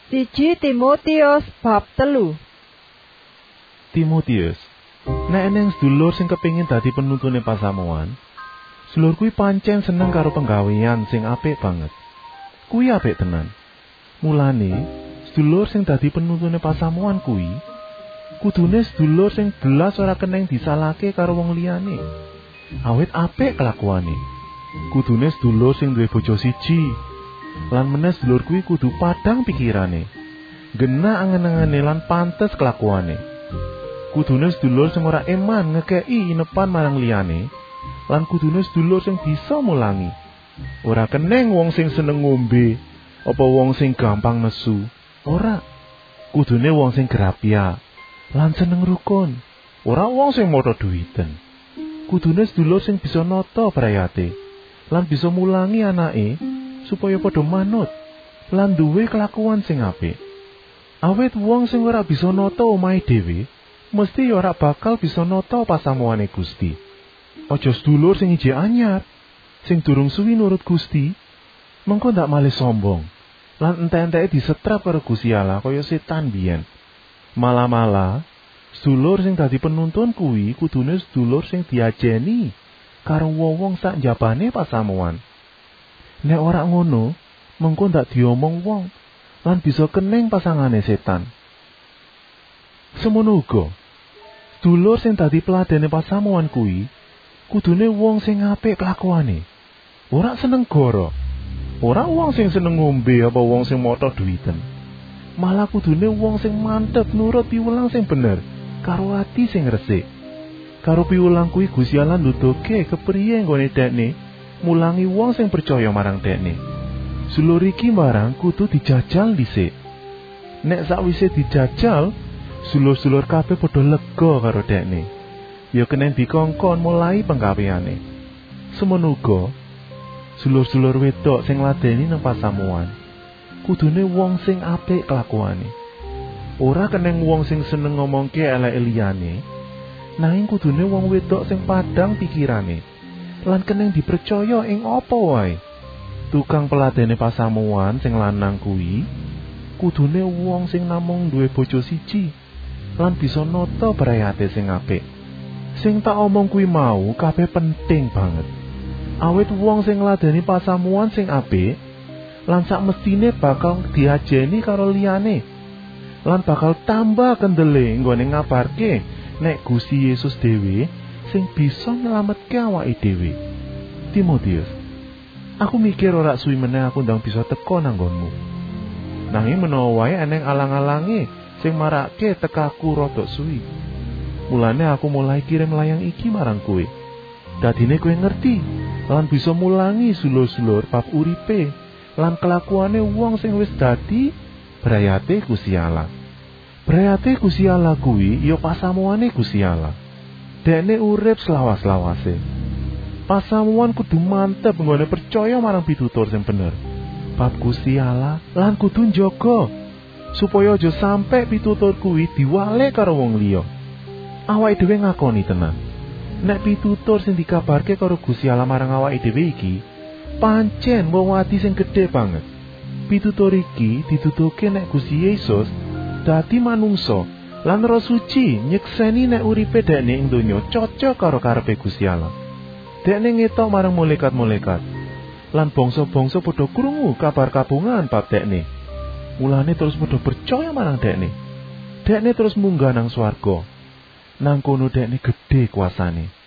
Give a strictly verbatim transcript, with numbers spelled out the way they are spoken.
Siji Timotius bab telu. Timotius, nek eneng sedulur sing kepengin dadi penuntune pasamuan, sedulur kuwi pancen seneng karo penggawean sing apik banget. Kuwi apik tenan. Mulane, sedulur sing dadi penuntune pasamuan kuwi kudune sedulur sing belas ora keneng disalahke karo wong liyane. Awit apik kelakuane. Kudune sedulur sing duwe bojo siji. Lan meneh sedulur kuwi kudu padhang pikirane, genah angen-angene lan pantes kelakuane. Kudune sedulur sing ora eman ngekeki inepan marang liyane, lan kudune sedulur sing bisa mulangi. Ora keneng wong sing seneng ngombe, apa wong sing gampang nesu. Ora. Kudune wong sing grapya lan seneng rukun, ora wong sing mata duwiten. Kudune sedulur sing bisa nata brayate, lan bisa mulangi anake supaya padha manut lan duwe kelakuan sing apik. Awit wong sing ora bisa nata omahe dhewe, mesti ora bakal bisa nata pasamuane Gusti. Aja sedulur sing ijek anyar, sing durung suwi nurut Gusti, mengko ndak malih sombong lan entek-enteke disetrap karo Gusti Allah kaya setan biyen. Malah-malah sedulur sing dadi penuntun kuwi kudune sedulur sing diajeni karo wong-wong sak njabane pasamuan. Nek ora ngono, mengko ndak diomong wong lan bisa keneng pasangane setan. Semono uga, sedulur sing dadi peladene pasamuan kuwi kudune wong sing apik kelakuane. Ora seneng goro. Ora wong sing seneng ngombe apa wong sing mata duwiten. Malah kudune wong sing mantep nurut piwulang sing bener karo ati sing resik. Karo piwulang kuwi Gusti Allah nuduhke kepriye nggone dekne mulangi wong sing percaya marang dekne. Sedulur iki marang kudu dijajal dhisik. Nek sakwise dijajal, sedulur-sedulur kabeh padha lega karo dekne. Ya kenen dikongkon mulai penggaweane. Semono uga sedulur-sedulur wedok sing ladeni nang pasamuan, kudune wong sing apik kelakuane. Ora keneng wong sing seneng ngomongke eleke liyane, nanging kudune wong wedok sing padhang pikirane lan keneng dipercaya ing apa wae. Tukang peladene pasamuan sing lanang kuwi kudune wong sing namung duwe bojo siji lan bisa nata brayate sing apik. Sing tak omong kuwi mau kabeh penting banget. Awit wong sing ngladeni pasamuan sing apik lan sak mestine bakal diajeni karo liyane lan bakal tambah kendele nggone ngabarke nek Gusti Yesus dhewe sing bisa nyelametke awake dhewe. Timotius, aku mikir ora suwi meneh aku ndang bisa teka nang nggonmu. Nanging menawa wae eneng alang-alange sing marake tekaku rada suwi. Mulane aku mulai kirim layang iki marang kowe. Dadine kowe ngerti lan bisa mulangi sulur-sulur bab uripe lan kelakuane wong sing wis dadi brayate Gusti Allah. Brayate Gusti Allah kuwi ya pasamuane Gusti Allah. Dekne urip selawas-lawase. Pasamuan kudu mantep nggone percaya marang pitutur sing bener bab Gusti Allah lan kudu njaga supaya aja sampe pitutur kuwi diwale karo wong liya. Awake dhewe ngakoni tenan, nek pitutur sing dikabarke karo Gusti Allah marang awake dhewe iki pancen wewadi sing gedhe banget. Pitutur iki dituduhke nek Gusti Yesus dadi manungsa lan Roh Suci nyekseni nek uripe dekne ing donya cocok karo karepe Gusti Allah. Dekne ngetok marang malaikat-malaikat lan bangsa-bangsa padha krungu kabar kabungan bab dekne. Mulane terus padha percaya marang dekne. Dekne terus munggah nang swarga. Nang kono dekne gedhe kuasane.